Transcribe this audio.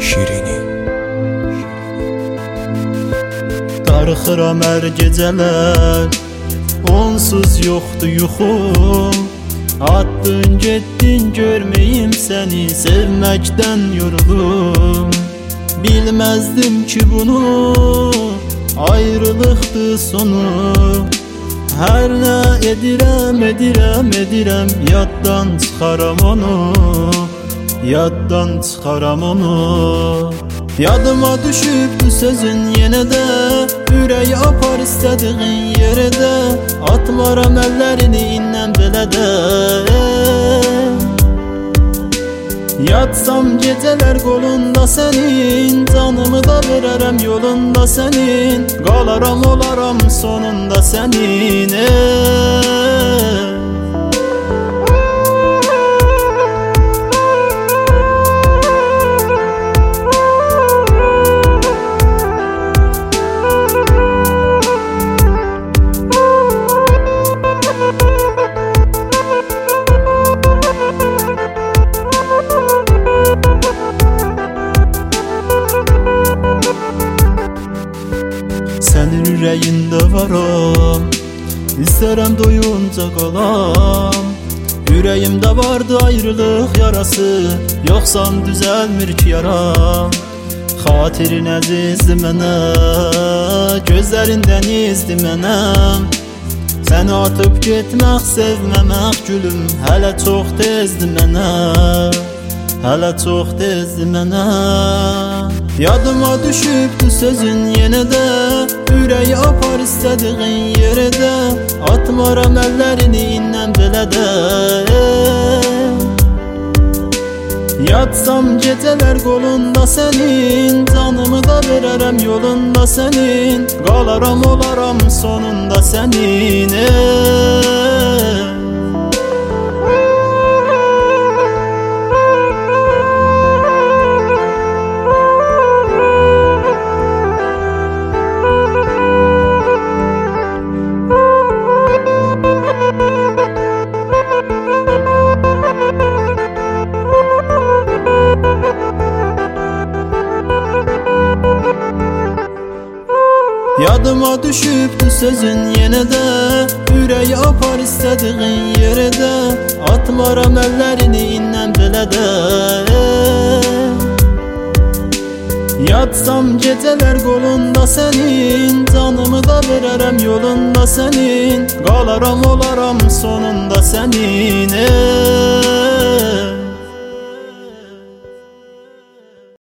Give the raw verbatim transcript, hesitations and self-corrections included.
şirini. Darıxıram hər gecələr, onsuz yoxdur yuxum. Attın getdin görməyim səni, sevməkdən yoruldum. Bilməzdim ki bunu, ayrılıqdır sonu. Hər nə edirəm, edirəm, edirəm, yaddan çıxaram onu, yaddan çıxaram onu. Yadıma düşübdü sözün yenə də, ürəyi apar istədiğin yerə də. Atmaram əllərini indən belə də. Yatsam gecələr qolunda sənin, canımı da verərəm yolunda sənin. Qalaram olaram sonunda sənin. Sənin ürəyində varam, istərəm doyunca qalam. Ürəyimdə vardı ayrılıq yarası, yoxsan düzəlmir ki yaram. Xatirin əzizdir mənə, gözlərindən izdir mənəm. Səni atıb getmək, sevməmək gülüm, hələ çox tezdir mənə, hələ çox tezdir mənə. Yadıma düşübdü sözün yenə də, ürəyi apar istədiğin yerə də. Atmaram əllərini indən belə də. Yatsam gecələr qolunda sənin, canımı da verərəm yolunda sənin. Qalaram olaram sonunda sənin. Yadıma düşübdü sözün yenə də, ürəyi apar istədiğin yerə də. Atmaram əllərini indən belə də. Yatsam gecələr qolunda sənin, canımı da verərəm yolunda sənin. Qalaram olaram sonunda sənin.